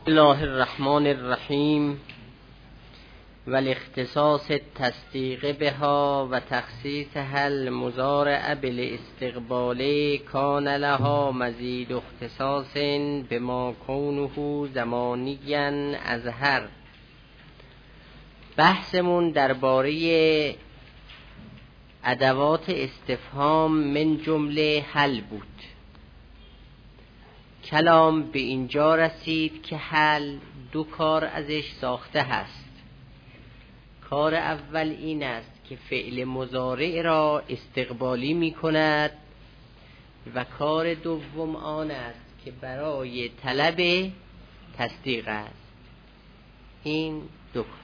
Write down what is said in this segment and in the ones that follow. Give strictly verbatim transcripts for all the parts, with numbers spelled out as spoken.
الله الرحمن الرحیم و الاختصاص التصدیق بها و تخصیصها المضارع بالاستقبال کان لها مزید اختصاص بما کونه زمانیا اظهر. بحثمون درباره ادوات استفهام من جمله هل بود. کلام به اینجا رسید که هل دو کار ازش ساخته هست. کار اول این است که فعل مضارع را استقبالی می کند و کار دوم آن است که برای طلب تصدیق است. این دو کار.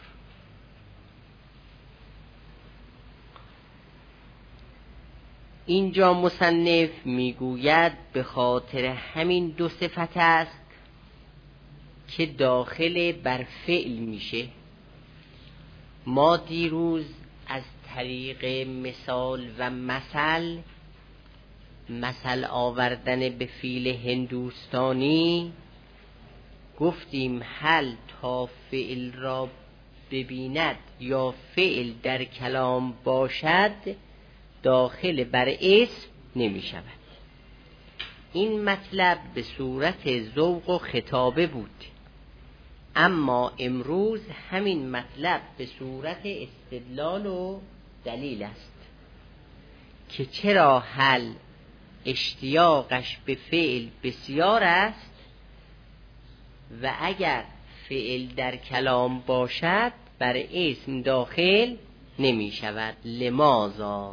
اینجا مصنف میگوید به خاطر همین دو صفت است که داخل بر فعل میشه. ما دیروز از طریق مثال و مثل مثل آوردن به فیل هندوستانی گفتیم هل تا فعل را ببیند یا فعل در کلام باشد داخل بر اسم نمی شود. این مطلب به صورت ذوق و خطابه بود، اما امروز همین مطلب به صورت استدلال و دلیل است که چرا هل اشتیاقش به فعل بسیار است و اگر فعل در کلام باشد بر اسم داخل نمی شود. لماذا؟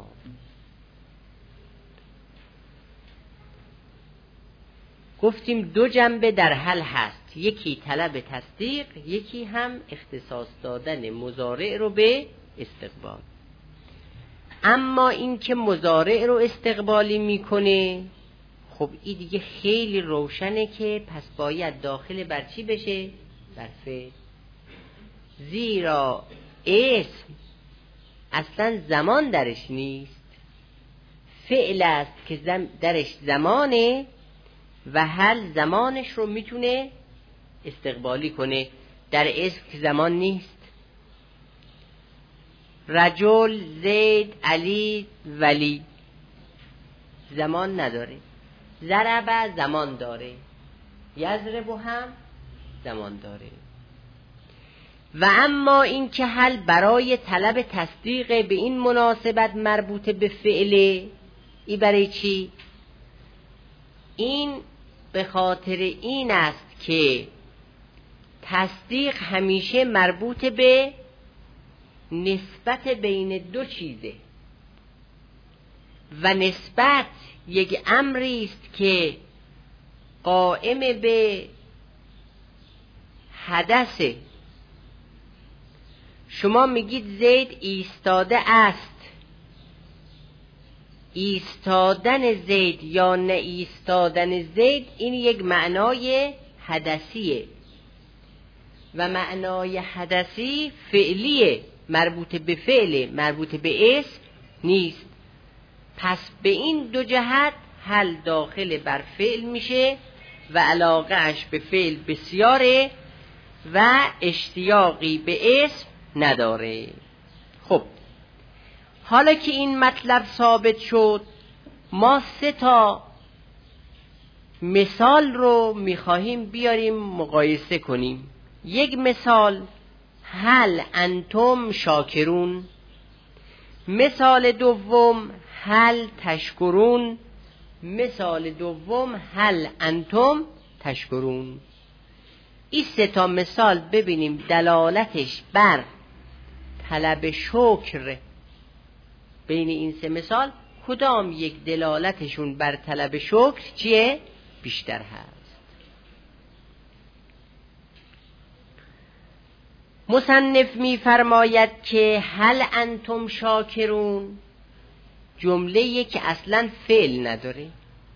گفتیم دو جنبه در حل هست، یکی طلب تصدیق، یکی هم اختصاص دادن مضارع رو به استقبال. اما این که مضارع رو استقبالی میکنه، خب این دیگه خیلی روشنه که پس باید داخل بر چی بشه؟ بر فعل. زیرا اسم اصلا زمان درش نیست، فعل است که درش زمانه و هل زمانش رو میتونه استقبالی کنه. در اسم که زمان نیست. رجل، زید، علی، ولی زمان نداره. ضرب زمان داره، یضرب هم زمان داره. و اما این که هل برای طلب تصدیق به این مناسبت مربوط به فعله، ای برای چی؟ این به خاطر این است که تصدیق همیشه مربوط به نسبت بین دو چیزه و نسبت یک امری است که قائم به حدثه. شما میگید زید ایستاده است. ایستادن زید یا نه ایستادن زید این یک معنای حدثیه و معنای حدثی فعلیه، مربوط به فعل، مربوط به اسم نیست. پس به این دو جهت هل داخل بر فعل میشه و علاقه اش به فعل بسیاره و اشتیاقی به اسم نداره. خب حالا که این مطلب ثابت شد، ما سه تا مثال رو میخواهیم بیاریم مقایسه کنیم. یک مثال هل انتم شاکرون، مثال دوم هل تشکرون، مثال دوم هل انتم تشکرون. این سه تا مثال ببینیم دلالتش بر طلب شکر بین این سه مثال کدام یک دلالتشون بر طلب شکر چیه؟ بیشتر هست. مصنف می فرماید که هل انتم شاکرون جمله که اصلا فعل نداره.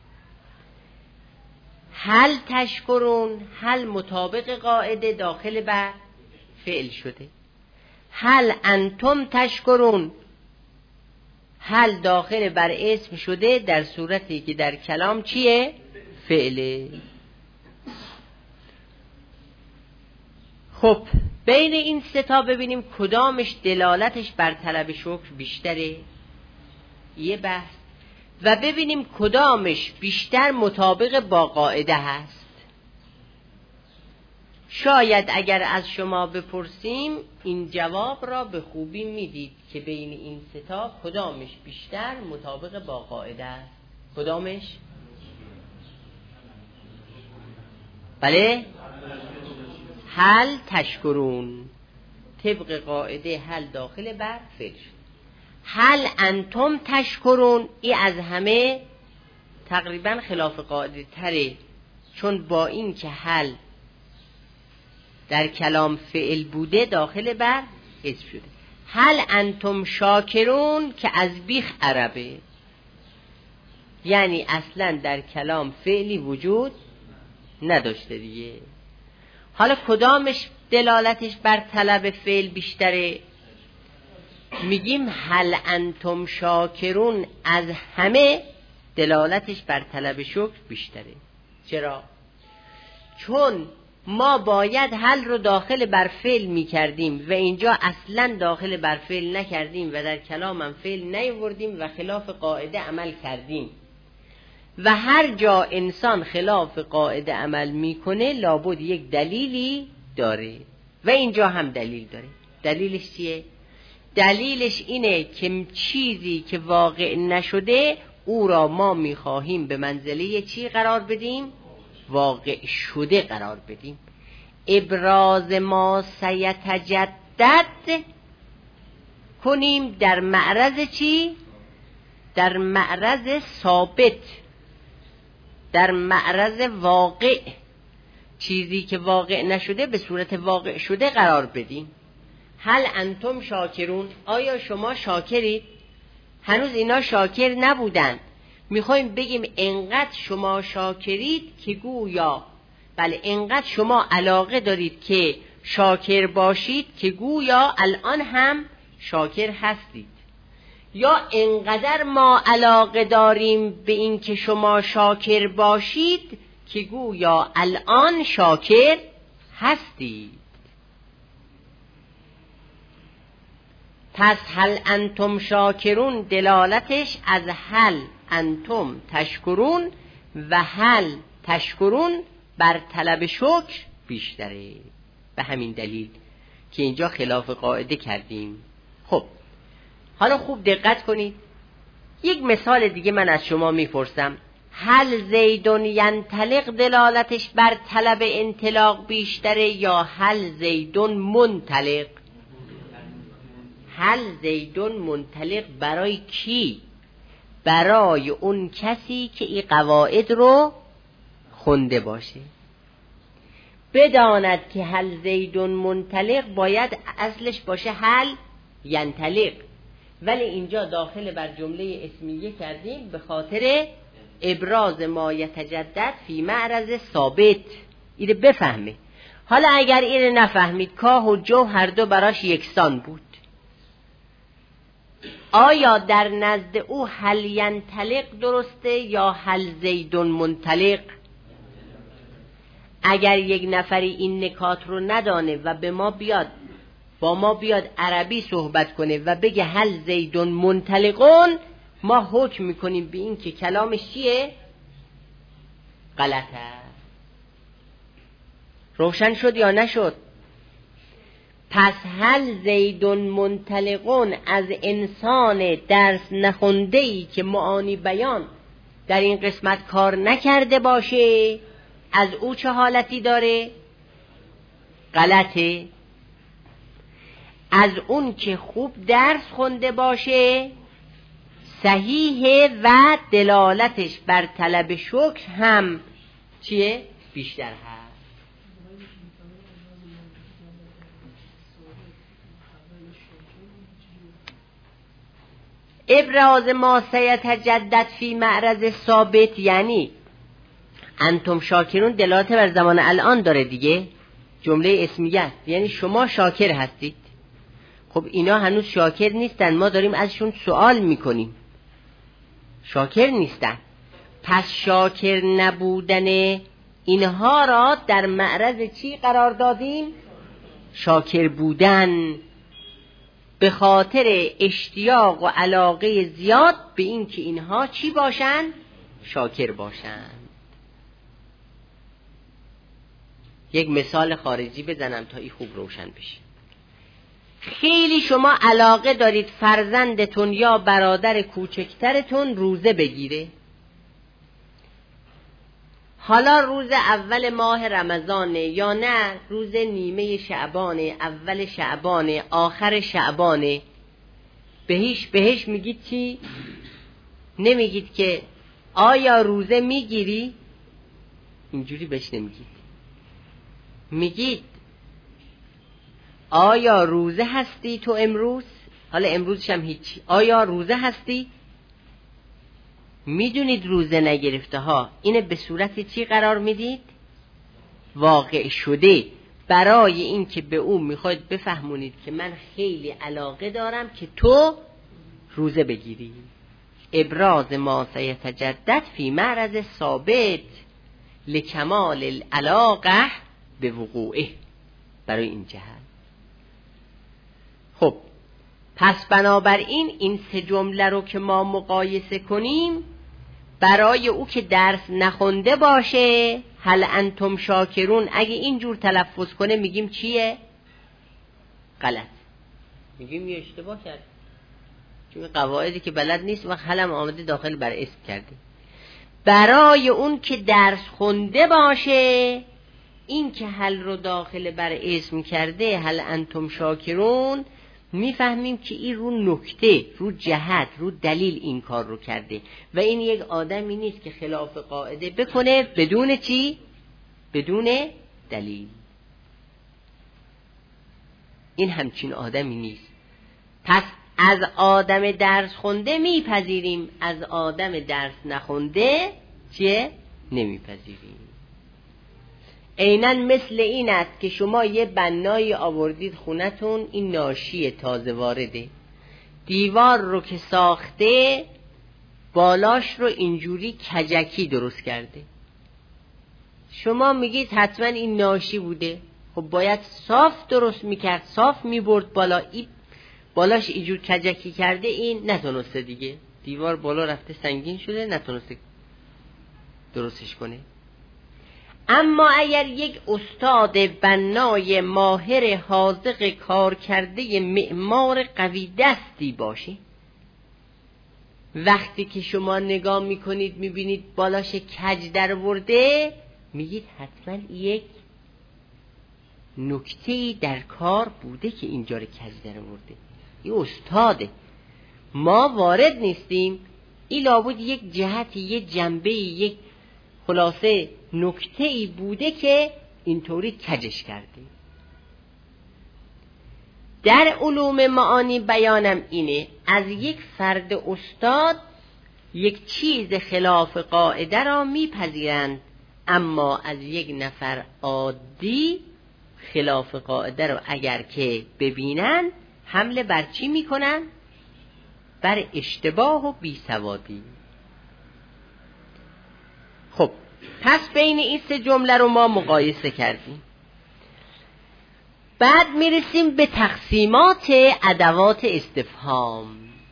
هل تشکرون هل مطابق قاعده داخل بر فعل شده. هل انتم تشکرون هل داخل بر اسم شده در صورتی که در کلام چیه؟ فعله. خب بین این سه تا ببینیم کدامش دلالتش بر طلب شکر بیشتره، یه بحث، و ببینیم کدامش بیشتر مطابق با قاعده هست. شاید اگر از شما بپرسیم این جواب را به خوبی میدید که بین این سه تا کدامش بیشتر مطابق با قاعده است. کدامش؟ بله؟ هل تشکرون، طبق قاعده هل داخل بر فعل شد. هل انتم تشکرون ای از همه تقریبا خلاف قاعده تره، چون با این که هل در کلام فعل بوده داخل بر اسم شده. هل انتم شاکرون که از بیخ عربه، یعنی اصلا در کلام فعلی وجود نداشته دیگه. حالا کدامش دلالتش بر طلب فعل بیشتره؟ میگیم هل انتم شاکرون از همه دلالتش بر طلب شکر بیشتره. چرا؟ چون ما باید هل رو داخل بر فعل میکردیم و اینجا اصلا داخل بر فعل نکردیم و در کلام هم فعل نیاوردیم و خلاف قاعده عمل کردیم. و هر جا انسان خلاف قاعده عمل میکنه لابد یک دلیلی داره و اینجا هم دلیل داره. دلیلش چیه؟ دلیلش اینه که چیزی که واقع نشده او را ما میخواهیم به منزله چی قرار بدیم؟ واقع شده قرار بدیم. ابراز ما سیتجدد کنیم در معرض چی؟ در معرض ثابت، در معرض واقع. چیزی که واقع نشده به صورت واقع شده قرار بدیم. هل انتم شاکرون، آیا شما شاکرید؟ هنوز اینا شاکر نبودن، میخوایم بگیم انقدر شما شاکرید که گویا بله انقدر شما علاقه دارید که شاکر باشید که گویا الان هم شاکر هستید، یا انقدر ما علاقه داریم به این که شما شاکر باشید که گویا الان شاکر هستید. پس هل انتم شاکرون دلالتش از هل انتم تشکرون و هل تشکرون بر طلب شکر بیشتره. به همین دلیل که اینجا خلاف قاعده کردیم. خب حالا خوب دقت کنید، یک مثال دیگه من از شما میپرسم. هل زیدون ینطلق دلالتش بر طلب انطلاق بیشتره یا هل زیدون منطلق؟ هل زیدون منطلق برای کی؟ برای اون کسی که این قواعد رو خونده باشه، بداند که هل زیدون منطلق باید اصلش باشه هل ینطلق، ولی اینجا داخل بر جمله اسمیه کردیم به خاطر ابراز ما یتجدد فی معرض ثابت. اینو بفهمه. حالا اگر اینو نفهمید، کاه و جو هر دو براش یکسان بود، آیا در نزد او هل ینطلق درسته یا هل زیدون منطلق؟ اگر یک نفری این نکات رو ندانه و به ما بیاد با ما بیاد عربی صحبت کنه و بگه هل زیدون منطلقون، ما حکم میکنیم به این که کلامش چیه؟ غلطه. روشن شد یا نشد؟ پس هل زیدون منطلقون از انسان درس نخونده‌ای که معانی بیان در این قسمت کار نکرده باشه، از او چه حالتی داره؟ غلطه. از اون که خوب درس خونده باشه صحیحه و دلالتش بر طلب شکر هم چیه؟ بیشتر هست. ابراز ما سیتجدد فی معرض ثابت یعنی انتم شاکرون دلالت بر زمان الان داره دیگه، جمله اسمیه است، یعنی شما شاکر هستید. خب اینا هنوز شاکر نیستن، ما داریم ازشون سوال میکنیم، شاکر نیستن. پس شاکر نبودن اینها را در معرض چی قرار دادیم؟ شاکر بودن به خاطر اشتیاق و علاقه زیاد به این که اینها چی باشن؟ شاکر باشن. یک مثال خارجی بزنم تا این خوب روشن بشه. خیلی شما علاقه دارید فرزندتون یا برادر کوچکترتون روزه بگیره. حالا روز اول ماه رمضانه یا نه روز نیمه شعبانه، اول شعبانه، آخر شعبانه، بهش بهش میگید چی؟ نمیگید که آیا روزه میگیری؟ اینجوری بهش نمیگید. میگید آیا روزه هستی تو امروز؟ حالا امروزش هم هیچی. آیا روزه هستی؟ میدونید روزه نگرفته ها اینه به صورت چی قرار میدید؟ واقع شده، برای این که به اون میخواید بفهمونید که من خیلی علاقه دارم که تو روزه بگیری. ابراز ما سیتجدد فی معرض ثابت لکمال العلاقه به وقوعه، برای این جهت. خب پس بنابراین این سه جمله رو که ما مقایسه کنیم، برای او که درس نخونده باشه هل انتم شاکرون، اگه اینجور تلفظ کنه میگیم چیه؟ غلط، میگیم یه اشتباه کرد، چون قواعدی که بلد نیست وقت حلم آمده داخل بر اسم کرده. برای اون که درس خونده باشه این که هل رو داخل بر اسم کرده هل انتم شاکرون، میفهمیم که این رو نکته، رو جهت، رو دلیل این کار رو کرده و این یک آدمی نیست که خلاف قاعده بکنه بدون چی؟ بدون دلیل. این همچین آدمی نیست. پس از آدم درس خونده میپذیریم، از آدم درس نخونده چیه؟ نمیپذیریم. عیناً مثل این است که شما یه بنایی آوردید خونتون، این ناشی تازه وارده، دیوار رو که ساخته بالاش رو اینجوری کجکی درست کرده. شما میگید حتما این ناشی بوده، خب باید صاف درست میکرد، صاف میبرد بالا. این بالاش اینجور کجکی کرده، این نتونسته دیگه، دیوار بالا رفته سنگین شده، نتونسته درستش کنه. اما اگر یک استاد بنای ماهر حاذق کار کرده معمار قوی دستی باشه، وقتی که شما نگاه میکنید میبینید بالاش کج در ورده، میگید حتما یک نکته‌ای در کار بوده که اینجا رو کج در ورده. این استاده، ما وارد نیستیم. این لابد یک جهتی، یک جنبه، یک خلاصه نکته‌ای بوده که اینطوری کجش کرده. در علوم معانی بیانم اینه، از یک فرد استاد یک چیز خلاف قاعده را میپذیرند، اما از یک نفر عادی خلاف قاعده را اگر که ببینن حمله بر چی میکنن؟ بر اشتباه و بیسوادی. خب پس بین این سه جمله رو ما مقایسه کردیم. بعد میرسیم به تقسیمات ادوات استفهام.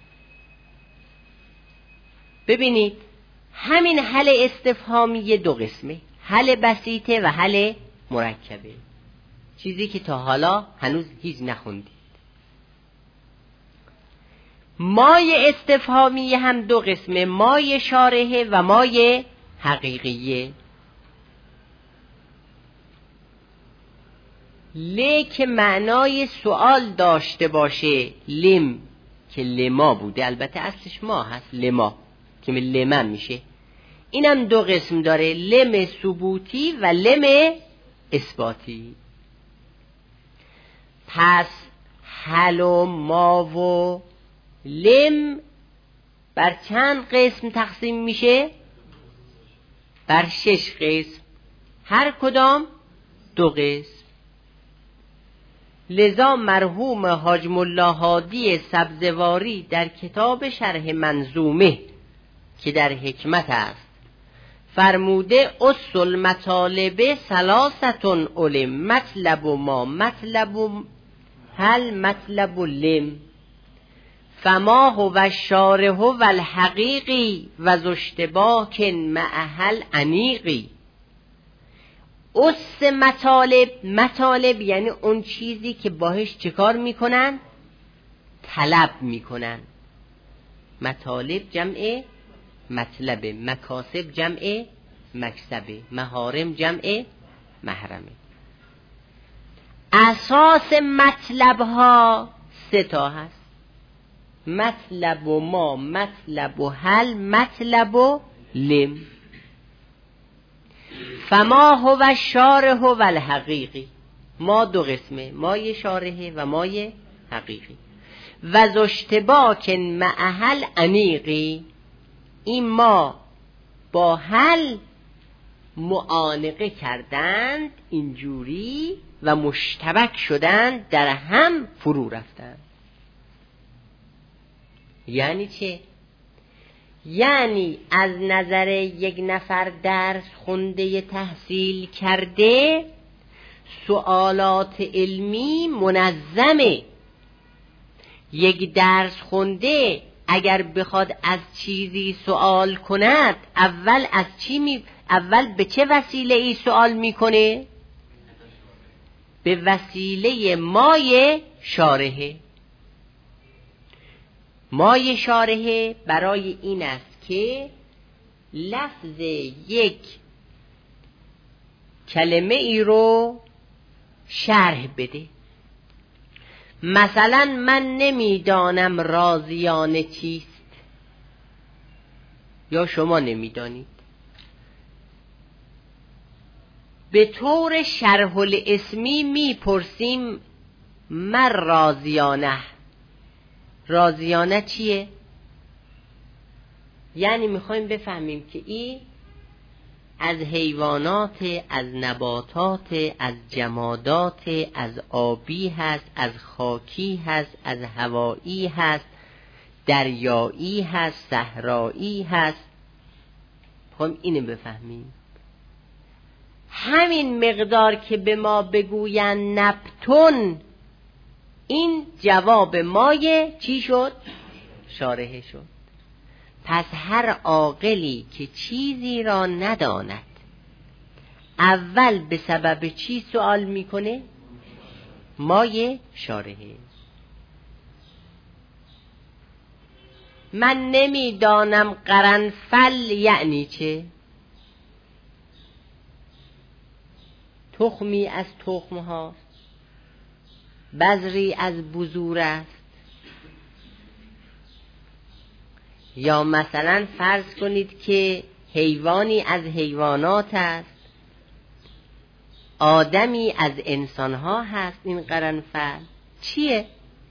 ببینید همین حل استفهامی دو قسمه، حل بسیطه و حل مرکبه، چیزی که تا حالا هنوز هیچ نخوندید. مای استفهامی هم دو قسمه، مای شارحه و مای حقیقیه. ل که معنای سوال داشته باشه، لم که لما بوده، البته اصلش ما هست، لما که لمن میشه. اینم دو قسم داره، لم ثبوتی و لم اثباتی. پس حل و ما و لم بر چند قسم تقسیم میشه؟ بر شش قسم، هر کدام دو قسم. لذا مرحوم حاج ملا هادی سبزواری در کتاب شرح منظومه که در حکمت است فرموده اصل مطالب ثلاثتون علم، مطلب و ما مطلب و هل مطلب و لم، فما هو الشارح و الحقیقی و زشتباک معهل انیقی. اس مطالب، مطالب یعنی اون چیزی که باهش چکار میکنن؟ طلب میکنن. مطالب جمع مطلب، مکاسب جمع مکسبه، محارم جمع محرمه. اساس مطلب ها سه تا هست: مطلب و ما مطلب و هل مطلب و لم. فما هو الشارح و الحقیقی، ما دو قسمه، مای شارحه و مای حقیقی. و زشتباک معهل انیقی، این ما با هل معانقه کردند اینجوری و مشتبک شدند، در هم فرو رفتند. یعنی چه؟ یعنی از نظر یک نفر درس خونده تحصیل کرده سوالات علمی منظمه. یک درس خونده اگر بخواد از چیزی سوال کند، اول از چی می اول به چه وسیله ای سوال میکنه؟ به وسیله مای شارحه. مای شارحه برای این است که لفظ یک کلمه ای رو شرح بده. مثلا من نمیدانم رازیانه چیست، یا شما نمیدانید. به طور شرح الاسمی میپرسیم من رازیانه، رازیانه چیه؟ یعنی میخوایم بفهمیم که این از حیوانات، از نباتات، از جمادات، از آبی هست، از خاکی هست، از هوایی هست، دریایی هست، صحرایی هست. میخوایم اینو بفهمیم. همین مقدار که به ما بگوین نبتون، این جواب مای چی شد؟ شارحه شد. پس هر عاقلی که چیزی را نداند اول به سبب چی سوال میکنه؟ مای شارحه. من نمیدانم قرنفل یعنی چه؟ تخمی از تخم هاست، بذری از بذور است. یا مثلا فرض کنید که حیوانی از حیوانات است، آدمی از انسان ها هست. این قرنفل چیه؟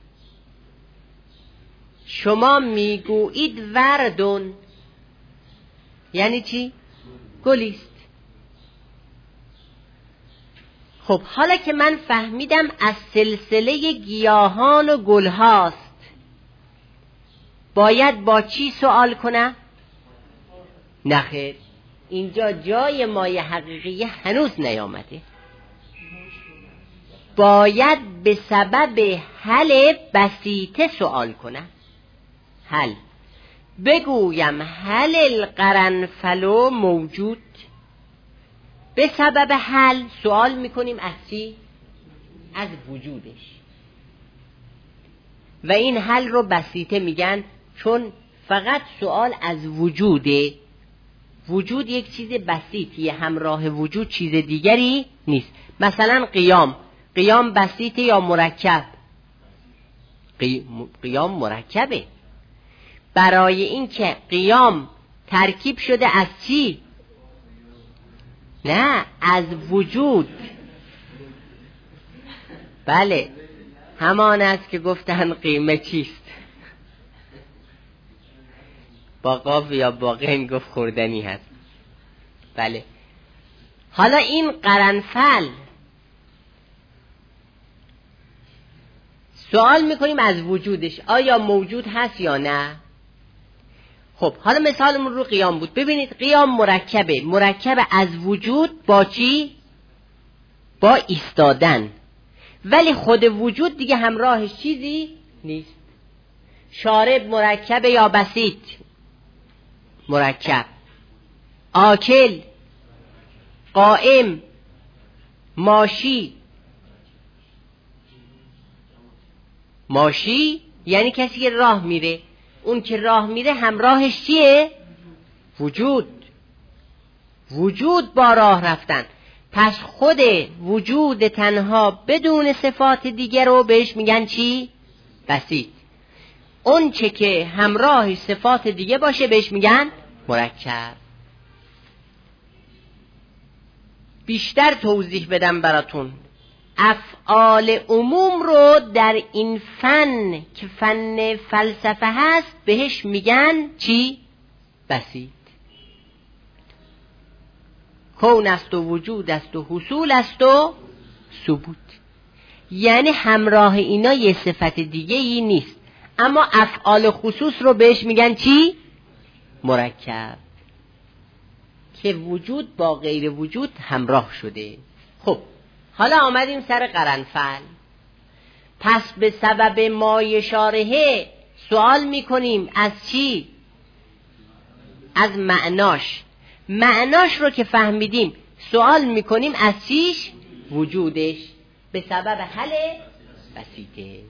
شما میگویید وردون، یعنی چی؟ گلیست. خب حالا که من فهمیدم از سلسله گیاهان و گل هاست، باید با چی سوال کنم؟ نخیر، اینجا جای مای حقیقی هنوز نیامده. باید به سبب حل بسیطه سوال کنم. حل بگویم حل القرنفل موجود. به سبب حل سوال میکنیم از چی؟ از وجودش. و این حل رو بسیطه میگن چون فقط سوال از وجوده. وجود یک چیز بسیطیه، همراه وجود چیز دیگری نیست. مثلا قیام، قیام بسیطه یا مرکب؟ قیام مرکبه. برای این که قیام ترکیب شده از چی؟ نه، از وجود. بله، همان است که گفتن قیمه چیست. با قاف یا با قین گفت خوردنی هست. بله. حالا این قرنفل سوال میکنیم از وجودش، آیا موجود هست یا نه؟ خب حالا مثالمون رو قیام بود. ببینید قیام مرکبه، مرکب از وجود با چی؟ با ایستادن، ولی خود وجود دیگه همراهش چیزی نیست. شارب مرکب یا بسیط؟ مرکب. آکل، قائم، ماشی. ماشی یعنی کسی که راه میره، اون که راه میره همراهش چیه؟ وجود. وجود با راه رفتن. پس خود وجود تنها بدون صفات دیگر رو بهش میگن چی؟ بسیط. اون چه که همراه صفات دیگه باشه بهش میگن مرکب. بیشتر توضیح بدم براتون. افعال عموم رو در این فن که فن فلسفه هست بهش میگن چی؟ بسیط. کون است و وجود است و حصول است و ثبوت. یعنی همراه اینا یه صفت دیگه ای نیست، اما افعال خصوص رو بهش میگن چی؟ مرکب، که وجود با غیر وجود همراه شده. خب حالا آمدیم سر قرنفعل. پس به سبب مایه شارحه سوال میکنیم از چی؟ از معناش. معناش رو که فهمیدیم سوال میکنیم از چیش؟ وجودش، به سبب حل بسیطه.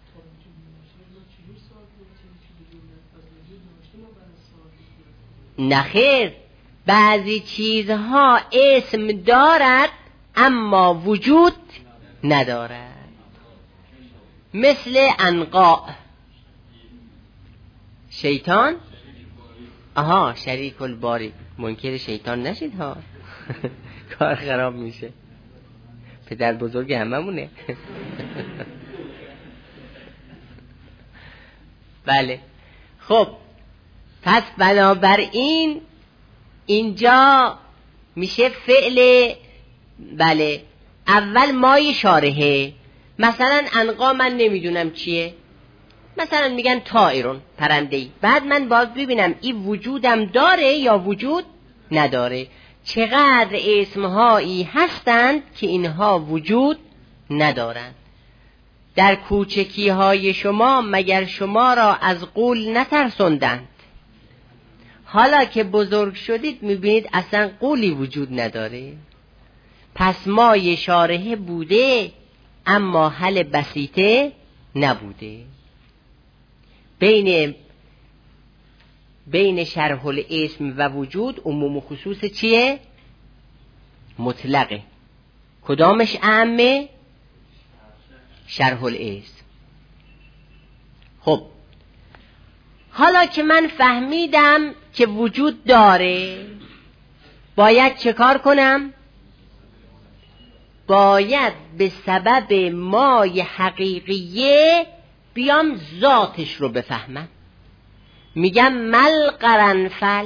نخیر، بعضی چیزها اسم دارد اما وجود ندارد. مثل عنقا. شیطان، آها شریک الباری. منکر شیطان نشید ها کار خراب میشه. پدر بزرگ هممونه. بله. خب پس بنابراین اینجا میشه فعل، بله، اول مای شارحه. مثلا عنقا من نمیدونم چیه، مثلا میگن طائرون، پرنده‌ای. بعد من باز ببینم این وجودم داره یا وجود نداره. چقدر اسمهایی هستند که اینها وجود ندارند. در کوچکی های شما مگر شما را از غول نترسوندند؟ حالا که بزرگ شدید میبینید اصلا غولی وجود نداره. پس مای شارحه بوده اما حل بسیطه نبوده. بین بین شرح الاسم و وجود عموم و خصوص چیه؟ مطلقه. کدامش اعمه؟ شرح الاسم. خب حالا که من فهمیدم که وجود داره، باید چه کار کنم؟ باید به سبب مای حقیقیه بیام ذاتش رو بفهمم. میگم مل قرنفل.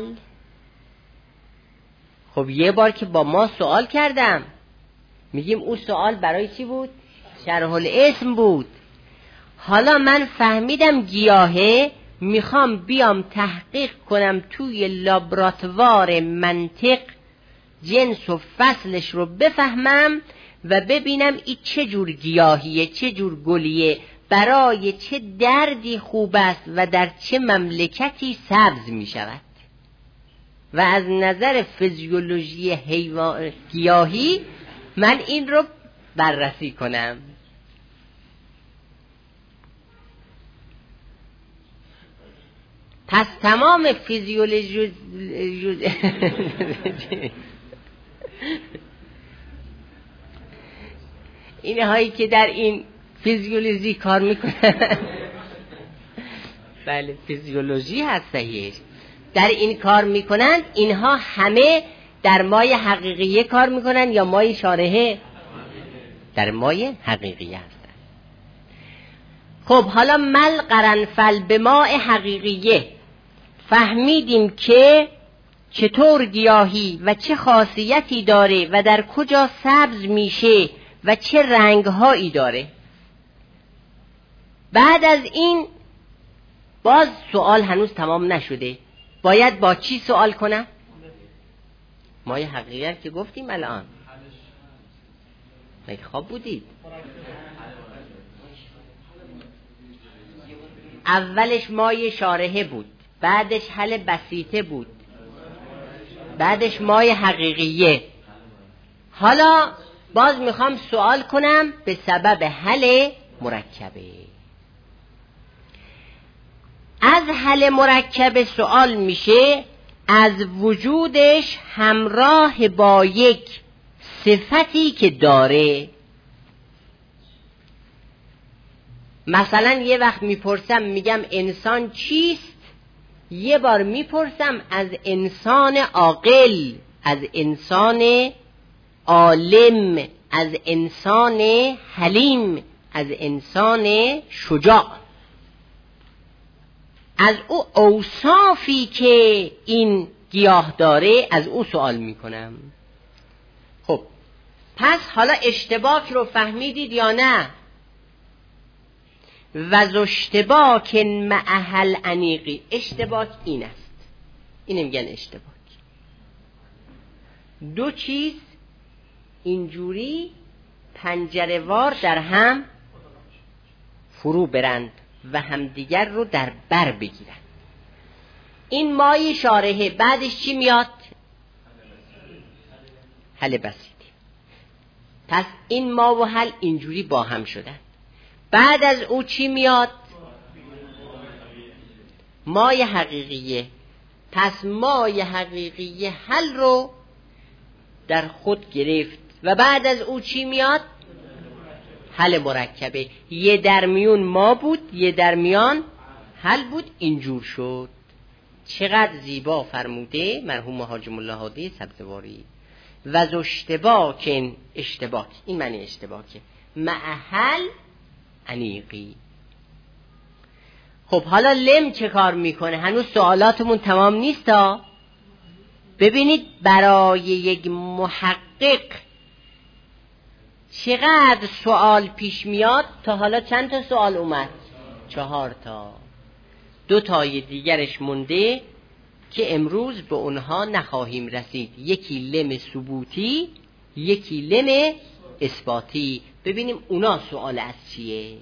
خب یه بار که با ما سوال کردم، میگیم اون سوال برای چی بود؟ شرح الاسم بود. حالا من فهمیدم گیاهه، میخوام بیام تحقیق کنم توی لابراتوار منطق جنس و فصلش رو بفهمم و ببینم این چه جور گیاهیه، چه جور گلیه، برای چه دردی خوب است و در چه مملکتی سبز می شود. و از نظر فیزیولوژی حیوان گیاهی من این رو بررسی کنم. پس تمام فیزیولوژی اینهایی که در این فیزیولوژی کار میکنن بله فیزیولوژی هست صحیح، در این کار میکنن، اینها همه در مای حقیقیه کار میکنن یا مای شارحه؟ در مای حقیقیه هستن. خب حالا مل قرنفل به مای حقیقیه فهمیدیم که چطور گیاهی و چه خاصیتی داره و در کجا سبز میشه و چه رنگهایی داره. بعد از این باز سوال هنوز تمام نشده، باید با چی سوال کنم؟ مای حقیقت که گفتیم الان. مگه خواب بودید؟ اولش مای شارحه بود، بعدش حل بسیطه بود، بعدش مای حقیقیه. حالا باز میخوام سوال کنم به سبب حل مرکبه. از حل مرکب سوال میشه از وجودش همراه با یک صفتی که داره. مثلا یه وقت میپرسم میگم انسان چیست، یه بار میپرسم از انسان عاقل، از انسان عالم، از انسان حلیم، از انسان شجاع، از او اوصافی که این گیاه داره از او سوال میکنم. خب پس حالا اشتباک رو فهمیدید یا نه؟ و ذو اشتباک معهل انیقی. اشتباک این است، اینه میگن اشتباک. دو چیز اینجوری پنجره وار در هم فرو برند و همدیگر رو در بر بگیرند. این مای شارحه، بعدش چی میاد؟ حل بسیطه. پس این ما و حل اینجوری با هم شدن. بعد از او چی میاد؟ مای حقیقیه. پس مای حقیقیه حل رو در خود گرفت و بعد از او چی میاد؟ حل مرکبه. یه درمیون ما بود، یه درمیان حل بود، اینجور شد. چقدر زیبا فرموده مرحوم حاج ملا هادی سبزواری. و ذو اشتباک، اشتباک این معنی اشتباکه، معهل انیقی. خب حالا لم چه کار میکنه؟ هنوز سوالاتمون تمام نیست ها. ببینید برای یک محقق چقدر سوال پیش میاد. تا حالا چند تا سوال اومد؟ چهار تا. دو تای دیگرش مونده که امروز به اونها نخواهیم رسید. یکی لم ثبوتی، یکی لم اثباتی. ببینیم اونا سوال از چیه.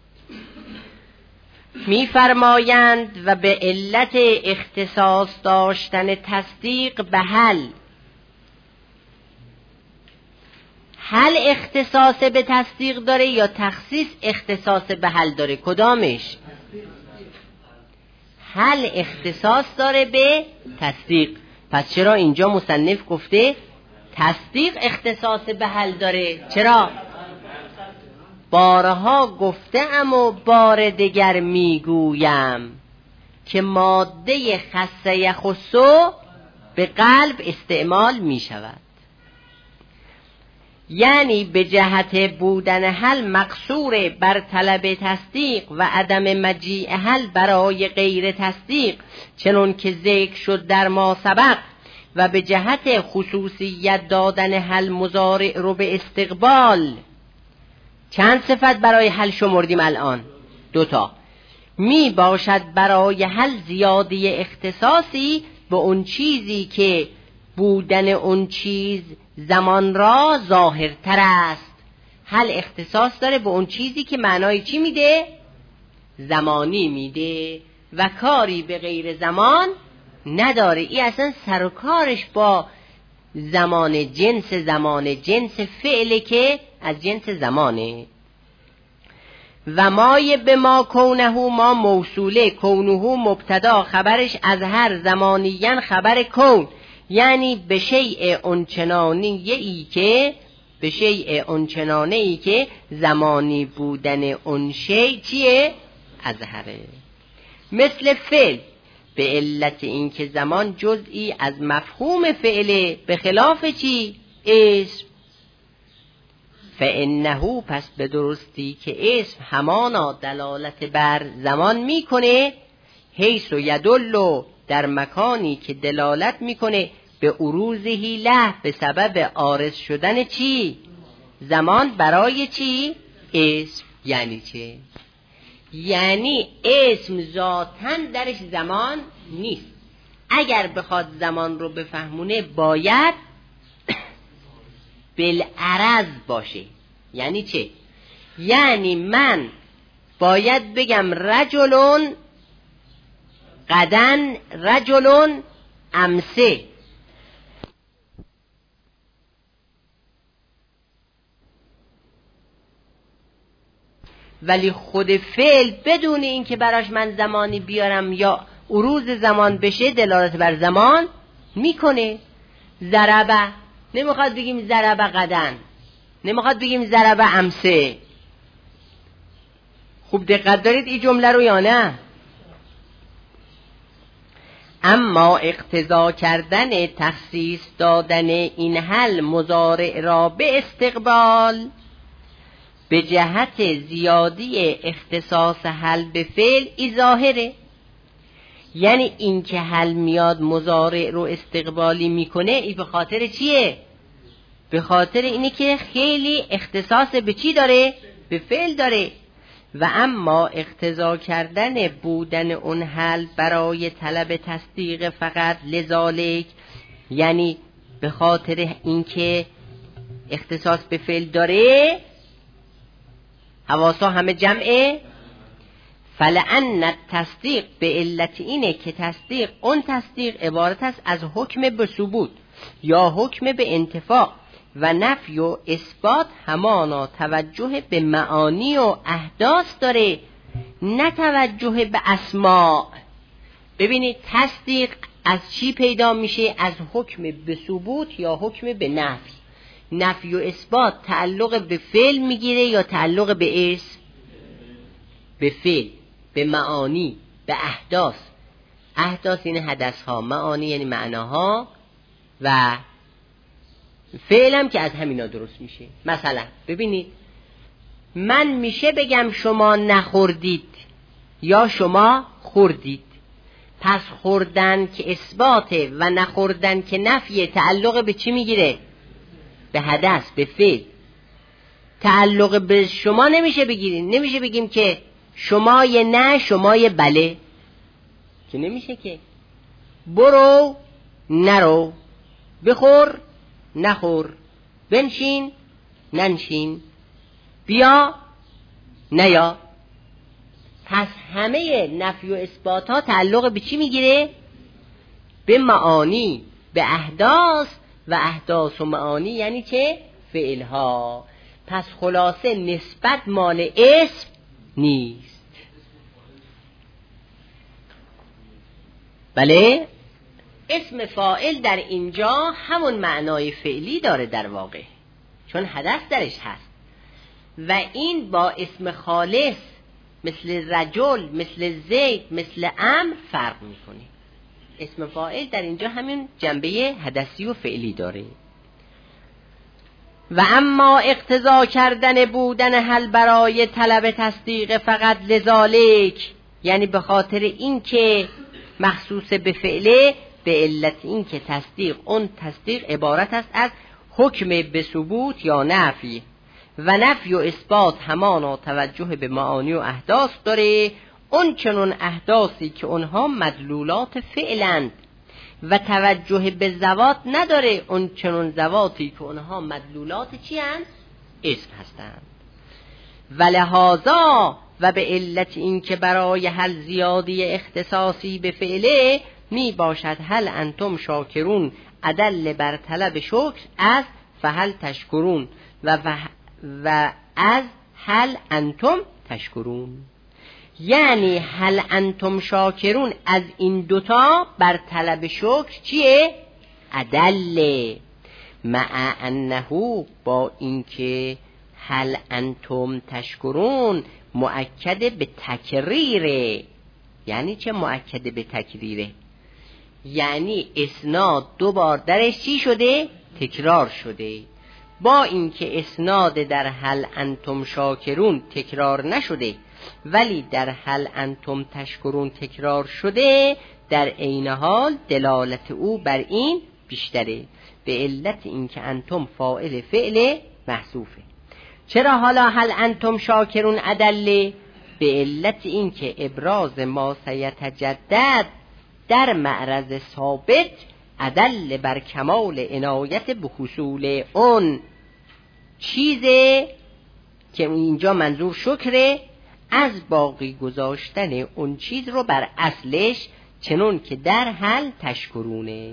میفرمایند و به علت اختصاص داشتن تصدیق به حل. حل اختصاص به تصدیق داره یا تخصیص اختصاص به حل داره؟ کدامش؟ حل اختصاص داره به تصدیق. پس چرا اینجا مصنف گفته تصدیق اختصاص به حل داره؟ چرا؟ بارها گفتم و بار دیگر میگویم که ماده خصه یخصو به قلب استعمال می شود. یعنی به جهت بودن حل مقصور بر طلب تصدیق و عدم مجیء حل برای غیر تصدیق، چنون که ذکر شد در ما سبق. و به جهت خصوصیت دادن حل مضارع رو به استقبال. چند صفت برای حل شمردیم الان؟ دوتا. می باشد برای حل زیادی اختصاصی به اون چیزی که بودن اون چیز زمان را ظاهرتر است. حل اختصاص داره به اون چیزی که معنای چی میده؟ زمانی میده و کاری به غیر زمان نداره. این اصلا سر و کارش با زمان جنس، زمان جنس فعله که از جنس زمانه. و مای به ما کونه ما موصوله، کونه مبتدا، خبرش از هر زمانیین خبر کون. یعنی به شیء اونچنانی ای که به شیء اونچنانه ای که زمانی بودن اون شیء چیه؟ اظهره. مثل فعل، به علت این که زمان جزئی از مفهوم فعله، به خلاف چی؟ اسم. فانه، پس به درستی که اسم همانا دلالت بر زمان میکنه، حیث و یدل، در مکانی که دلالت میکنه به عروضهی له، به سبب عارض شدن چی؟ زمان برای چی؟ اسم. یعنی چه؟ یعنی اسم ذاتاً درش زمان نیست، اگر بخواد زمان رو بفهمونه باید بالعرض باشه. یعنی چه؟ یعنی من باید بگم رجلون غدن رجلون امسه، ولی خود فعل بدون این که براش من زمانی بیارم یا عروض زمان بشه دلالت بر زمان میکنه. ضربه نمیخواد بگیم ضربه غدن، نمیخواد بگیم ضربه امسه. خوب دقت دارید این جمله رو یا نه؟ اما اقتضا کردن تخصیص دادن این حل مضارع را به استقبال به جهت زیادی اختصاص حل به فعل ای ظاهره. یعنی این که حل میاد مضارع رو استقبالی میکنه ای به خاطر چیه؟ به خاطر اینه که خیلی اختصاص به چی داره؟ به فعل داره. و اما اقتضا کردن بودن اون حل برای طلب تصدیق فقط لذالک، یعنی به خاطر اینکه اختصاص به فعل داره، حواسا همه جمعه. فلأن التصدیق به علت اینه که تصدیق اون تصدیق عبارت است از حکم به ثبوت یا حکم به انتفاع و نفی و اثبات همانا توجه به معانی و احداث داره، نه توجه به اسماء. ببینید تصدیق از چی پیدا میشه؟ از حکم به ثبوت یا حکم به نفی. نفی و اثبات تعلق به فعل میگیره یا تعلق به اسم؟ به فعل، به معانی، به احداث. احداث یعنی حدث ها، معانی یعنی معناها، و فعل هم که از همینا درست میشه. مثلا ببینید من میشه بگم شما نخوردید یا شما خوردید. پس خوردن که اثباته و نخوردن که نفیه، تعلق به چی میگیره؟ به حدث، به فعل. تعلق به شما نمیشه بگیریم، نمیشه بگیم که شما یه نه شما یه بله، که نمیشه. که برو نرو، بخور نخور، بنشین ننشین، بیا نیا. پس همه نفی و اثبات ها تعلق به چی میگیره؟ به معانی، به احداث، و احداث و معانی یعنی چه؟ فعل ها. پس خلاصه نسبت مال اسم نیست. بله، اسم فاعل در اینجا همون معنای فعلی داره در واقع، چون حدث درش هست. و این با اسم خالص مثل رجل، مثل زید، مثل امر فرق میکنه. اسم فاعل در اینجا همین جنبه حدثی و فعلی داره. و اما اقتضا کردن بودن حل برای طلب تصدیق فقط لذالک، یعنی به خاطر این که مخصوص به فعله، به علت این که تصدیق اون تصدیق عبارت است از حکم به ثبوت یا نفی، و نفی و اثبات همانا توجه به معانی و احداث داره. اون چنون احداثی که اونها مدلولات فعلند و توجه به ذوات نداره، اون چنون ذواتی که اونها مدلولات چی هستند؟ اسم هستند. ولهذا و به علت این که برای حل زیادی اختصاصی به فعله می باشد هل انتم شاکرون ادل بر طلب شکر از فهل تشکرون و, و از هل انتم تشکرون. یعنی هل انتم شاکرون از این دوتا بر طلب شکر چیه؟ ادل. مع انه با اینکه هل انتم تشکرون مؤکد به تکریره. یعنی چه مؤکد به تکریره؟ یعنی اسناد دو بار درش چی شده؟ تکرار شده. با اینکه اسناد در هل انتم شاکرون تکرار نشده ولی در هل انتم تشکرون تکرار شده، در عین حال دلالت او بر این بیشتره، به علت اینکه انتم فاعل فعل محذوفه. چرا حالا هل انتم شاکرون ادله؟ به علت اینکه ابراز ما سیتجدد در معرض ثابت ادل بر کمال عنایت به حصول اون چیزه که اینجا منظور شکره، از باقی گذاشتن اون چیز رو بر اصلش، چنون که در حل تشکرونه.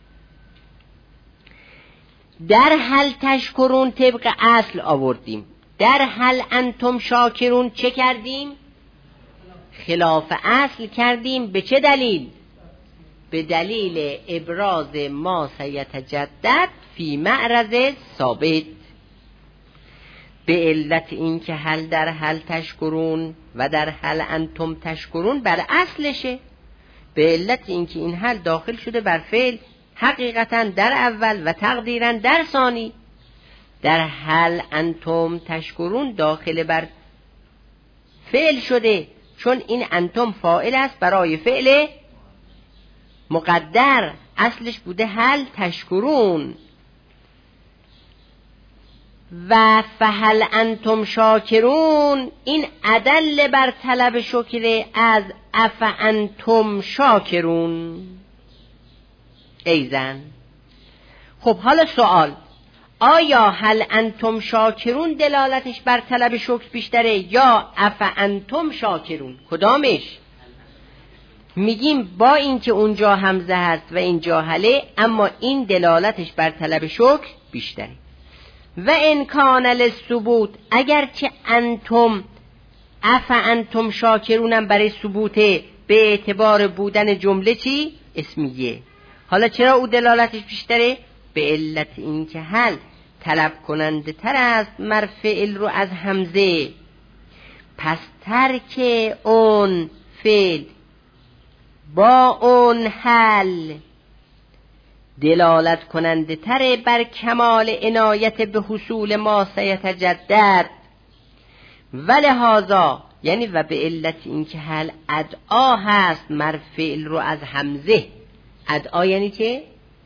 در حل تشکرون طبق اصل آوردیم، در حل انتم شاکرون چه کردیم؟ خلاف اصل کردیم. به چه دلیل؟ به دلیل ابراز ما سیتجدد فی معرض ثابت، به علت این که حل در حل تشکرون و در حل انتم تشکرون بر اصلشه، به علت این که این حل داخل شده بر فعل حقیقتا در اول و تقدیرا در ثانی. در حل انتم تشکرون داخل بر فعل شده، چون این انتم فاعل است برای فعل مقدر، اصلش بوده حل تشکرون. و فهل انتم شاکرون این ادل بر طلب شکر از اف انتم شاکرون ایزن. خب حالا سوال، آیا هل انتم شاکرون دلالتش بر طلب شکر بیشتره یا اف انتم شاکرون؟ کدامش؟ میگیم با اینکه اونجا همزه هست و اینجا هله، اما این دلالتش بر طلب شکر بیشتره. و امکان للثبوت، اگر که انتم اف انتم شاکرونم برای ثبوته به اعتبار بودن جمله چی؟ اسمیه. حالا چرا او دلالتش بیشتره؟ به علت این که هل طلب کننده تر است مر فعل رو از همزه، پس ترک اون فعل با اون حل دلالت کننده تره بر کمال عنایت به حصول ما سیتجدد. ولهذا یعنی و به علت این که حل ادعا هست مر فعل رو از همزه، ادعا یعنی که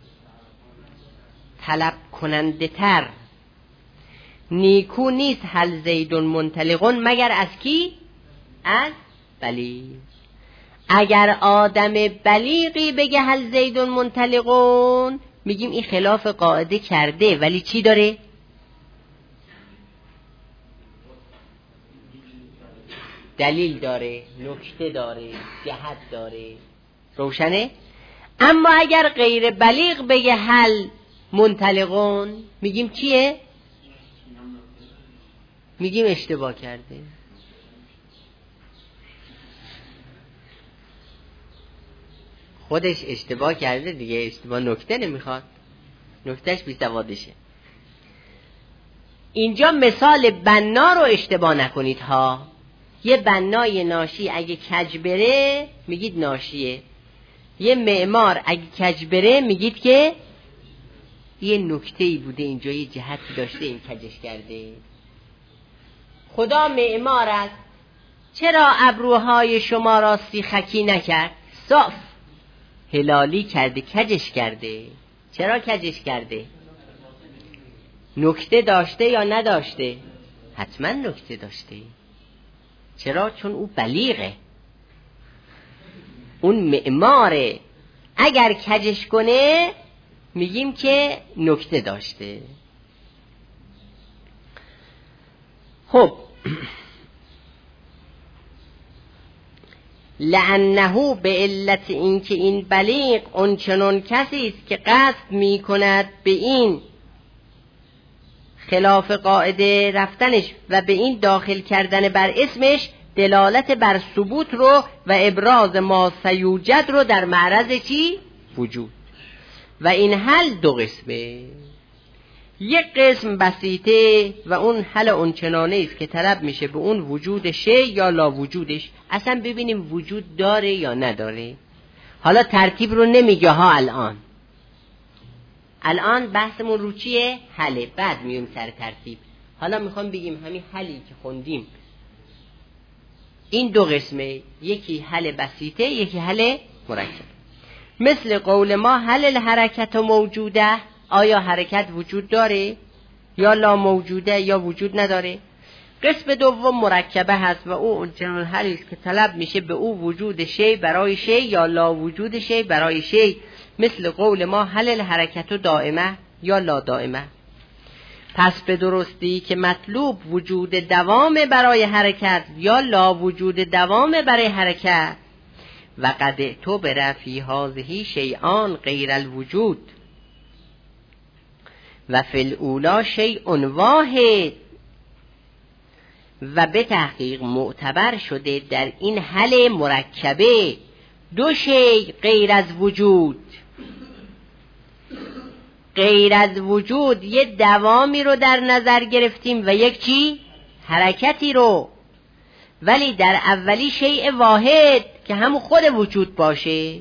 طلب کننده تر. نیکو نیست هل زیدون منطلقون مگر از کی؟ از بلیغ. اگر آدم بلیغی بگه هل زیدون منطلقون، میگیم این خلاف قاعده کرده، ولی چی داره؟ دلیل داره، نکته داره، جهت داره. روشنه؟ اما اگر غیر بلیغ بگه هل منطلقون، میگیم چیه؟ میگیم اشتباه کرده. خودش اشتباه کرده دیگه، اشتباه نکته نمیخواد، نکتهش بی سوادشه. اینجا مثال بنا رو اشتباه نکنید ها. یه بنای ناشی اگه کج بره میگید ناشیه، یه معمار اگه کج بره میگید که یه نکته‌ای بوده اینجا، یه جهتی داشته این کجش کرده. خدا معمار است، چرا ابروهای شما را سیخکی نکرد؟ صاف هلالی کرده، کجش کرده. چرا کجش کرده؟ نکته داشته یا نداشته؟ حتما نکته داشته. چرا؟ چون او بلیغه، اون معماره. اگر کجش کنه میگیم که نکته داشته. خب لعنه به علت این که این بلیغ اون چنون کسی است که قصد می کند به این خلاف قاعده رفتنش و به این داخل کردن بر اسمش دلالت بر ثبوت رو و ابراز ما سیوجد رو در معرض چی؟ وجود. و این حل دو قسمه، یک قسم بسیطه و اون حل اون چنانه است که طلب میشه به اون وجود شی یا لا وجودش، اصلا ببینیم وجود داره یا نداره. حالا ترتیب رو نمیگه ها، الان الان بحثمون رو چیه؟ حله، بعد میون سر ترتیب. حالا میخوام بگیم همین حلی که خوندیم این دو قسمه، یکی حل بسیطه یکی حل مرکب. مثل قول ما حل الحرکت موجوده، آیا حرکت وجود داره یا لا موجوده یا وجود نداره؟ قسم دوم مرکبه هست و او چنان حلی است که طلب میشه به او وجود شی برای شی یا لا وجود شی برای شی، مثل قول ما هل الحرکت دائمه یا لا دائمه. پس به درستی که مطلوب وجود دوام برای حرکت یا لا وجود دوام برای حرکت، و قد تو برفی هذه شیئان غیر الوجود و فی الاولا شیء واحد، و به تحقیق معتبر شده در این حل مرکبه دو شیء غیر از وجود. غیر از وجود یه دوامی رو در نظر گرفتیم و یک چی؟ حرکتی رو، ولی در اولی شیء واحد که همون خود وجود باشه،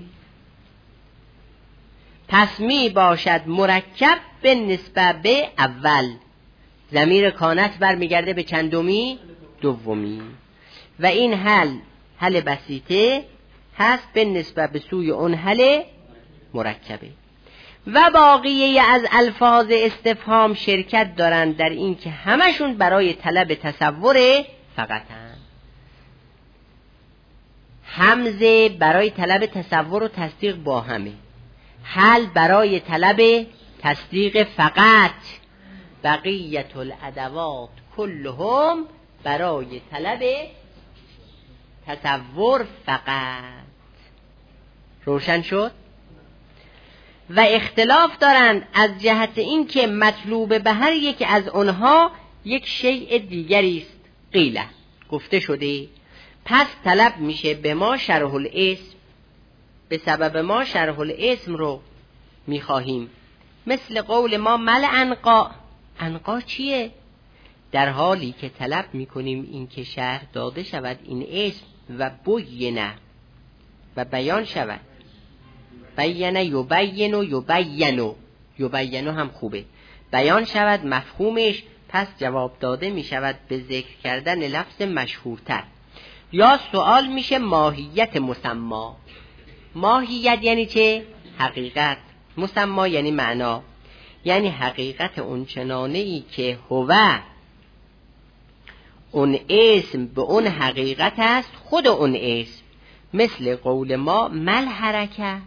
پس می باشد مرکب به نسبت به اول. ضمیر کانت برمیگرده به چندمی؟ دومی. و این حل حل بسیطه هست به نسبت به سوی اون حل مرکبه. و باقیه از الفاظ استفهام شرکت دارند در این که همشون برای طلب تصور فقطن. همزه برای طلب تصور و تصدیق با همه، حل برای طلب تصدیق فقط، بقیت الادوات کلهم برای طلب تصور فقط. روشن شد؟ و اختلاف دارند از جهت این که مطلوب به هر یک از آنها یک شیء دیگری است. قیله گفته شده پس طلب میشه به ما شرح الاسم، به سبب ما شرح الاسم رو میخواهیم، مثل قول ما مل انقا. انقا چیه؟ در حالی که طلب میکنیم این که شرح داده شود این اسم و بینه و بیان شود. بینه یبین و یبینو، یبینو هم خوبه، بیان شود مفهومش، پس جواب داده می شود به ذکر کردن لفظ مشهورتر. یا سوال میشه ماهیت مسما. ماهیت یعنی چه؟ حقیقت. مسما یعنی معنا، یعنی حقیقت اون چنانه ای که هو اون اسم به اون حقیقت است خود اون اسم، مثل قول ما مل حرکت.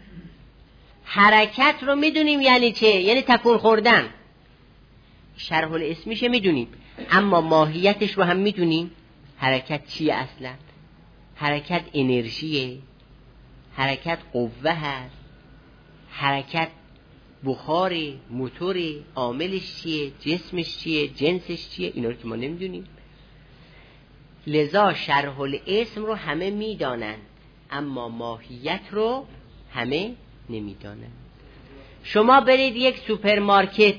حرکت رو میدونیم یعنی چه؟ یعنی تکون خوردن. شرح الاسمیشه میدونیم، اما ماهیتش رو هم میدونیم. حرکت چیه اصلا؟ حرکت انرژیه، حرکت قوه هست، حرکت بخار موتور، عاملش چیه، جسمش چیه، جنسش چیه، اینا رو که ما نمیدونیم. لذا شرح الاسم رو همه میدانند اما ماهیت رو همه نمیدانند. شما برید یک سوپرمارکت،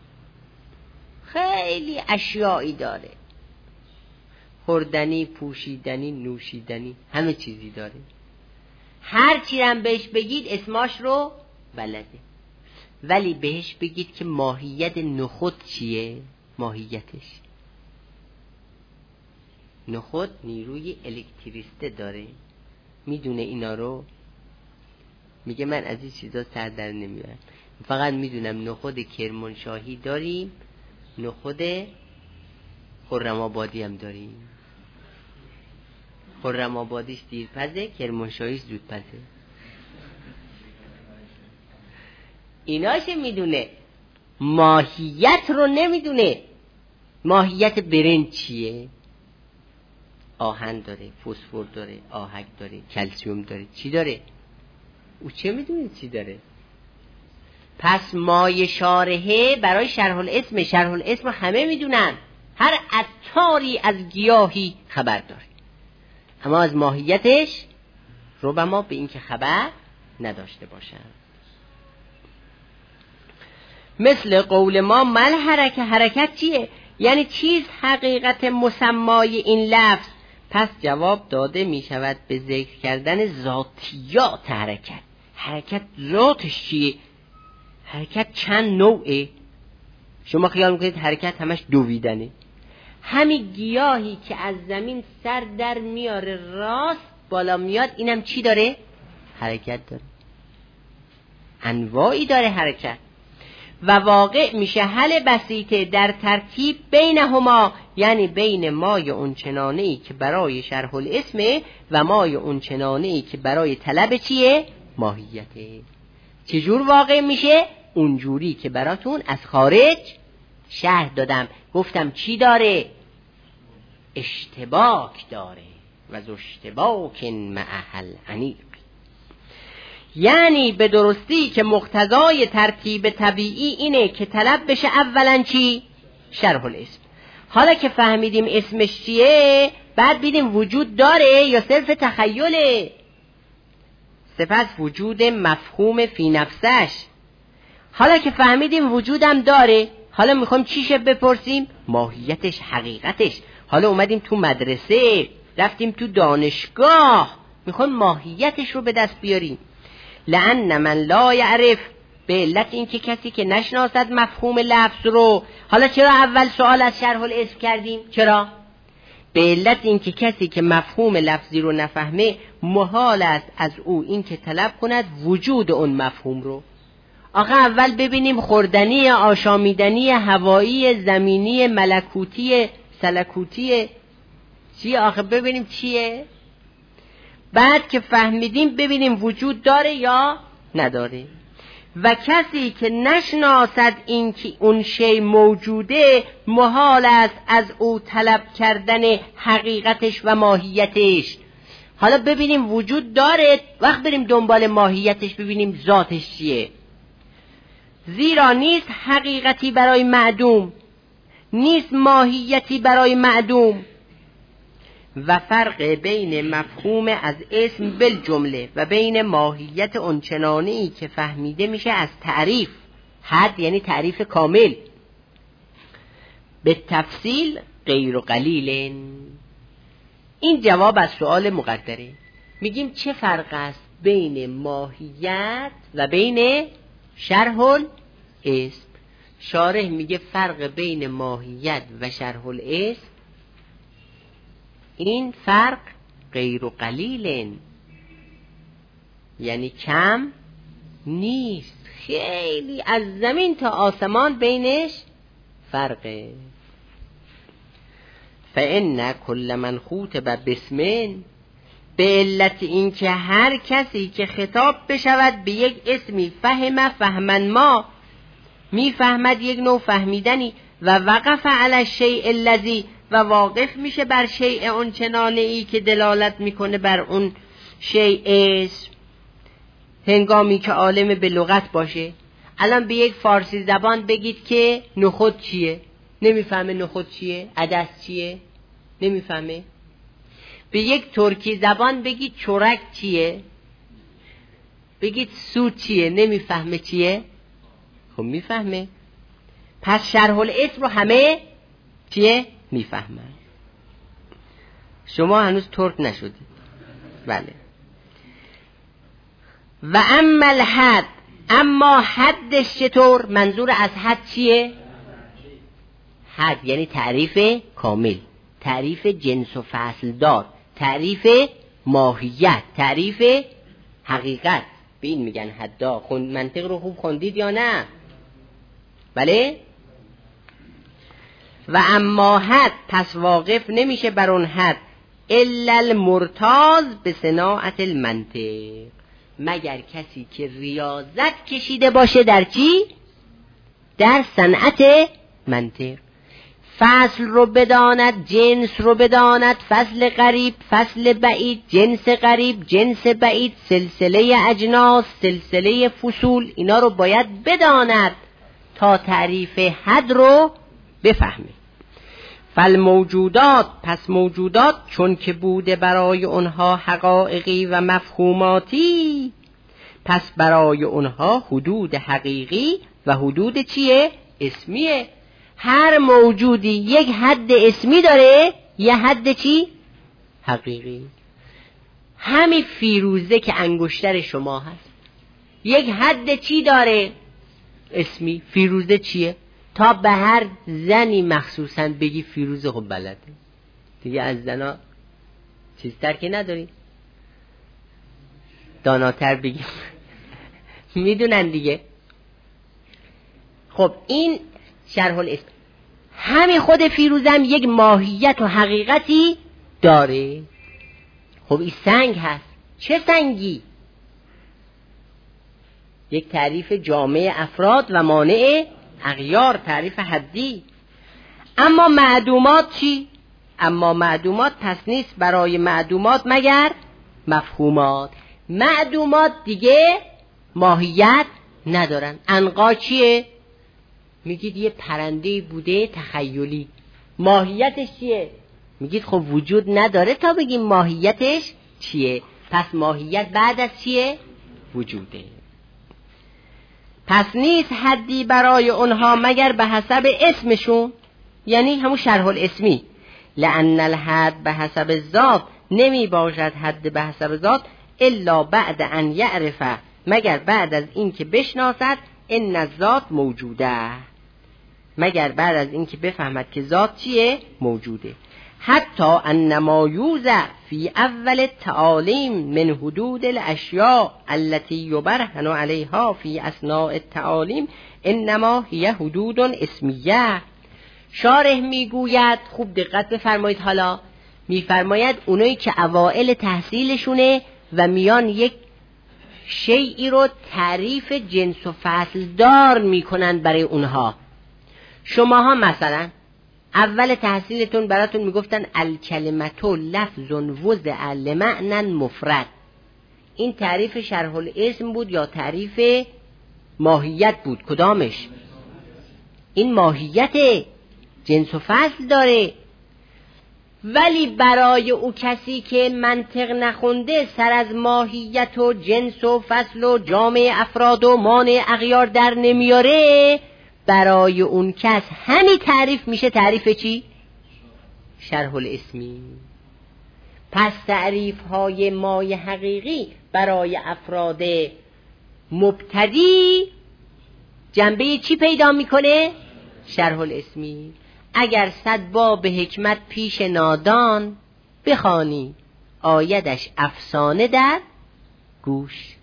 خیلی اشیایی داره، خوردنی، پوشیدنی، نوشیدنی، همه چیزی داره. هر چی هم بهش بگید اسماش رو بلده، ولی بهش بگید که ماهیت نخود چیه؟ ماهیتش نخود نیروی الکتریسته داره، میدونه اینا رو؟ میگه من از این چیزا سر در نمیارم، فقط میدونم نخود کرمانشاهی داریم، نخود خرم آبادی هم داریم. خرم آبادیش دیرپزه، کرمانشاهیش زودپزه. ایناش میدونه، ماهیت رو نمیدونه. ماهیت برنج چیه؟ آهن داره، فسفر داره، آهک داره، کلسیوم داره، چی داره؟ او چه میدونه چی داره؟ پس مایه شارحه برای شرح الاسم. شرح الاسم همه میدونن، هر عطاری از گیاهی خبر داره، اما از ماهیتش ربما به این که خبر نداشته باشن. مثل قول ما مل حرکت. حرکت چیه؟ یعنی چیز حقیقت مسمای این لفظ. پس جواب داده می شود به ذکر کردن ذاتیات حرکت. حرکت ذاتش چیه؟ حرکت چند نوعه؟ شما خیال میکنید حرکت همش دویدنه؟ همین گیاهی که از زمین سر در میاره راست بالا میاد، اینم چی داره؟ حرکت داره. انواعی داره حرکت. و واقع میشه حل بسیطه در ترتیب بینهما، یعنی بین مای اون چنانه‌ای که برای شرح الاسمه و مای اون چنانه‌ای که برای طلب چیه؟ ماهیته. چجور واقع میشه؟ اونجوری که براتون از خارج شرح دادم. گفتم چی داره؟ اشتباک داره و ذو اشتباک معهل عنیق، یعنی به درستی که مقتضای ترتیب طبیعی اینه که طلب بشه اولا چی؟ شرح الاسم. حالا که فهمیدیم اسمش چیه، بعد بیدیم وجود داره یا صرف تخیله. سپس وجود مفهوم فی نفسش. حالا که فهمیدیم وجودم داره، حالا میخوایم چیشه بپرسیم؟ ماهیتش، حقیقتش. حالا اومدیم تو مدرسه، رفتیم تو دانشگاه، میخوایم ماهیتش رو به دست بیاریم. لأن من لا یعرف، به علت این که کسی که نشناسد مفهوم لفظ رو. حالا چرا اول سوال از شرح الاسم کردیم؟ چرا؟ به علت این که کسی که مفهوم لفظی رو نفهمه، محال است از او این که طلب کند وجود اون مفهوم رو. آخه اول ببینیم خوردنی، آشامیدنی، هوایی، زمینی، ملکوتی، سلکوتی چیه؟ آخه ببینیم چیه. بعد که فهمیدیم ببینیم وجود داره یا نداره. و کسی که نشناسد این که اون شی موجوده، محال است از او طلب کردن حقیقتش و ماهیتش. حالا ببینیم وجود داره، وقت بریم دنبال ماهیتش ببینیم ذاتش چیه. زیرا نیست حقیقتی برای معدوم، نیست ماهیتی برای معدوم. و فرق بین مفهوم از اسم بالجمله و بین ماهیت اونچنانه‌ای که فهمیده میشه از تعریف، حد یعنی تعریف کامل، به تفصیل غیر قلیل. این جواب از سوال مقدره. میگیم چه فرق است بین ماهیت و بین شرح الاسم؟ شارح میگه فرق بین ماهیت و شرح الاسم، این فرق غیر قلیل، یعنی کم نیست، خیلی از زمین تا آسمان بینش فرقه. فإن كل من خوطب باسم، به علت این که هر کسی که خطاب بشود به یک اسمی، فهم فهمن ما، میفهمد یک نوع فهمیدنی، و وقف علی الشیء الذی، و واقف میشه بر شیء اون چنانه ای که دلالت میکنه بر اون شیء اسم، هنگامی که عالم به لغت باشه. الان به یک فارسی زبان بگید که نخود چیه، نمیفهمه. نخود چیه؟ عدس چیه؟ نمیفهمه. به یک ترکی زبان بگید چورک چیه، بگید سوت چیه، نمیفهمه چیه. خب میفهمه. پس شرح الاسم رو همه چیه؟ میفهمن. شما هنوز ترک نشدید. بله. و اما الحد، اما حدش چطور؟ منظور از حد چیه؟ حد یعنی تعریف کامل، تعریف جنس و فصل دار، تعریف ماهیت، تعریف حقیقت. به این میگن حدا. خوند منطق رو خوب خوندید یا نه؟ بله. و اما حد، پس واقف نمیشه بر اون حد الا المرتاض به صناعت المنطق، مگر کسی که ریاضت کشیده باشه در چی؟ در صنعت منطق. فصل رو بداند، جنس رو بداند، فصل قریب، فصل بعید، جنس قریب، جنس بعید، سلسله اجناس، سلسله فصول، اینا رو باید بداند تا تعریف حد رو بفهمه. فالموجودات، پس موجودات چون که بوده برای اونها حقایقی و مفهوماتی، پس برای اونها حدود حقیقی و حدود چیه؟ اسمیه. هر موجودی یک حد اسمی داره، یه حد چی؟ حقیقی. همین فیروزه که انگشتر شما هست یک حد چی داره؟ اسمی. فیروزه چیه؟ تا به هر زنی مخصوصا بگی فیروزه خب بلده دیگه، از زنا چیزتر که نداری، داناتر بگی میدونن دیگه. خب این شرح الاسم. همین خود فیروزم یک ماهیت و حقیقتی داره. خب این سنگ هست. چه سنگی؟ یک تعریف جامع افراد و مانع اغیار، تعریف حدی. اما معدومات چی؟ اما معدومات پس نیست برای معدومات مگر مفهومات. معدومات دیگه ماهیت ندارن. عنقا چیه؟ میگید یه پرنده بوده تخیلی. ماهیتش چیه؟ میگید خب وجود نداره تا بگیم ماهیتش چیه. پس ماهیت بعد از چیه؟ وجوده. پس نیست حدی برای اونها مگر به حسب اسمشون، یعنی همون شرح الاسمی. لأن الحد به حسب الذات، نمی باشد حد به حسب ذات الا بعد ان یعرف، مگر بعد از این که بشناسد ان الذات موجوده، مگر بعد از این که بفهمد که ذات چیه؟ موجوده. حتی انما یوزع فی اول التعالیم من حدود الاشیاء التي یبرهن علیها فی اثناء التعالیم انما هی حدود اسمیه. شارح میگوید، خوب دقت بفرمایید، حالا میفرماید اونایی که اوائل تحصیلشونه و میان یک شیئی رو تعریف جنس و فصل دار میکنن برای اونها. شماها مثلا اول تحصیلتون براتون میگفتن الکلمت لفظ وضع لمعنی مفرد. این تعریف شرح الاسم بود یا تعریف ماهیت بود؟ کدامش؟ این ماهیت جنس و فصل داره. ولی برای او کسی که منطق نخونده سر از ماهیت و جنس و فصل و جامع افراد و مانع اغیار در نمیاره، برای اون کس همین تعریف میشه تعریف چی؟ شرح الاسمی. پس تعریف های مای حقیقی برای افراد مبتدی جنبه چی پیدا میکنه؟ شرح الاسمی. اگر صد باب حکمت پیش نادان بخوانی، آیدش افسانه در گوش.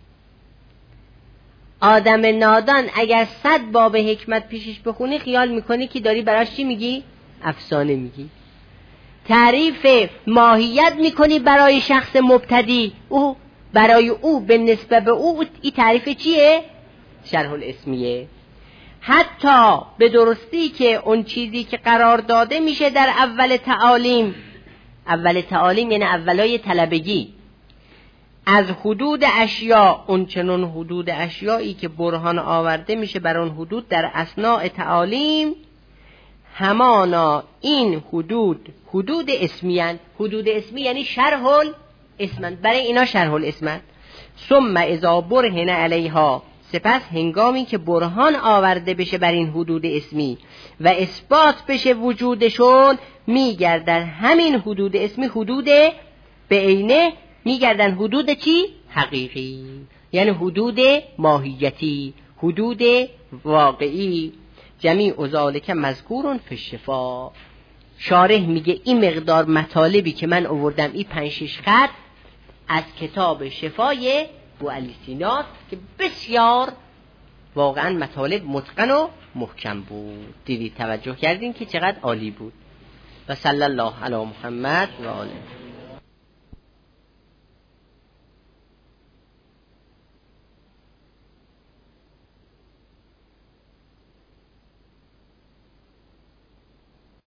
آدم نادان اگر صد باب حکمت پیشش بخونی خیال میکنی که داری براش چی میگی؟ افسانه میگی. تعریف ماهیت میکنی برای شخص مبتدی، او برای او به نسبت به او این تعریف چیه؟ شرح الاسمیه. حتی به درستی که اون چیزی که قرار داده میشه در اول تعالیم، اول تعالیم یعنی اولای طلبگی، از حدود اشیاء، اون چنون حدود اشیایی که برهان آورده میشه بر اون حدود در اثناء تعالیم، همانا این حدود حدود اسمیان. حدود اسمی یعنی شرح الاسم، برای اینا شرح الاسم. ثم اذا برهن علیها، سپس هنگامی که برهان آورده بشه بر این حدود اسمی و اثبات بشه وجودشون، میگردن همین حدود اسمی حدود به عینه، میگردن حدود چی؟ حقیقی، یعنی حدود ماهیتی، حدود واقعی. جمیع ذالک مذکور فی الشفا. شارح میگه این مقدار مطالبی که من آوردم، این پنج شش خط از کتاب شفای بوعلی سینا که بسیار واقعا مطالب متقن و محکم بود. دیدید توجه کردین که چقدر عالی بود. و صلی الله علی محمد و آله.